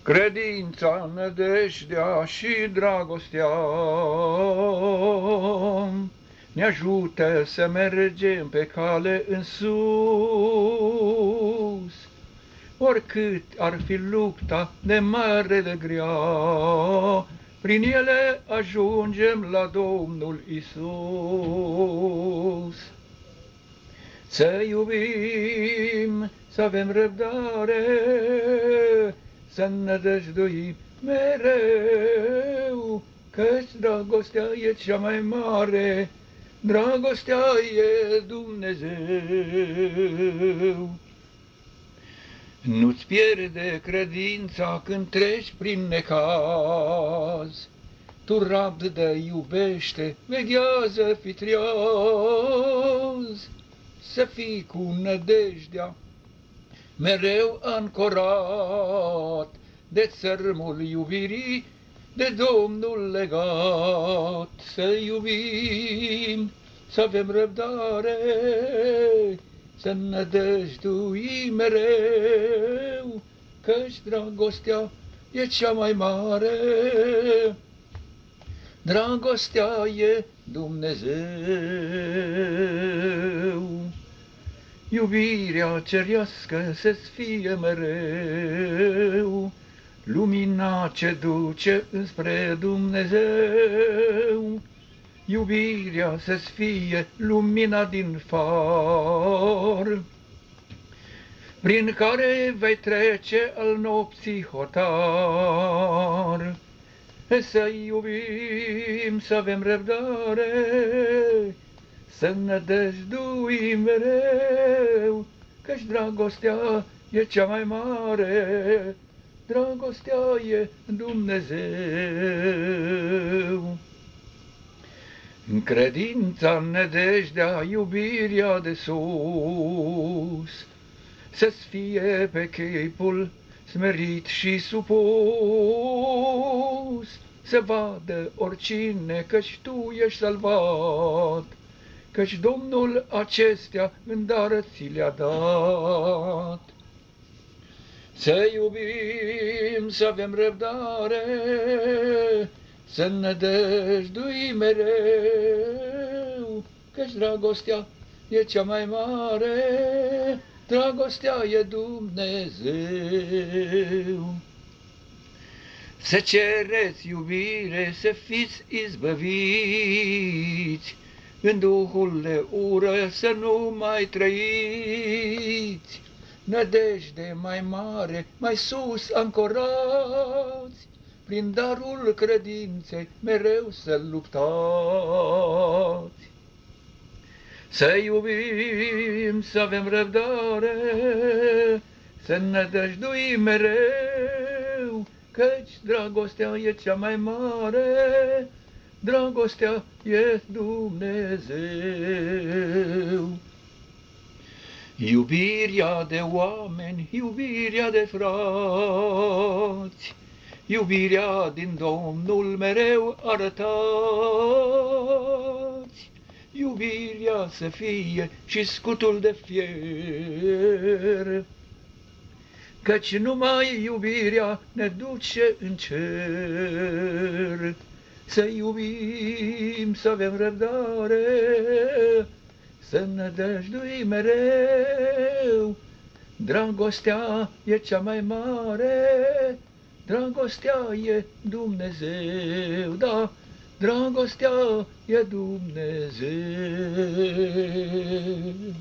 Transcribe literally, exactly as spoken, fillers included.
Credința, nădejdea și dragostea ne ajută să mergem pe cale în sus. Oricât ar fi lupta de mare de grea, prin ele ajungem la Domnul Isus. Să iubim, să avem răbdare, să nădăjduim mereu, căci dragostea e cea mai mare, dragostea e Dumnezeu. Nu-ți pierde credința când treci prin necaz, tu rabdă, iubește, veghează, fi triaz, să fii cu nădejdea mereu ancorat de țărmul iubirii, de Domnul legat. Să iubim, să avem răbdare, să nădăjduim mereu, căci dragostea e cea mai mare, dragostea e Dumnezeu. Iubirea cerească să-ți fie mereu, lumina ce duce înspre Dumnezeu. Iubirea să-ți fie lumina din far, prin care vei trece al nopții hotar. Să iubim, să avem răbdare, să nădăjduim mereu, căci dragostea e cea mai mare, dragostea e Dumnezeu. În credința, nădejdea, iubirea de sus, să-ți fie pe chipul smerit și supus, să vadă oricine căci tu ești salvat, căci Domnul acestea în dar ți le-a dat. Să iubim, să avem răbdare, să nădăjduim mereu, căci dragostea e cea mai mare, dragostea e Dumnezeu. Să cereți iubire, să fiți izbăviți, în duhul de ură să nu mai trăiți, nădejde mai mare, mai sus ancorați, prin darul credinței mereu să luptați. Să iubim, să avem răbdare, să nădăjduim mereu, căci dragostea e cea mai mare, dragostea e Dumnezeu. Iubirea de oameni, iubirea de frați, iubirea din Domnul mereu arătați, iubirea să fie și scutul de fier, căci numai iubirea ne duce în cer. Să iubim, să avem răbdare, să nădăjduim mereu, dragostea e cea mai mare, dragostea e Dumnezeu, da, dragostea e Dumnezeu.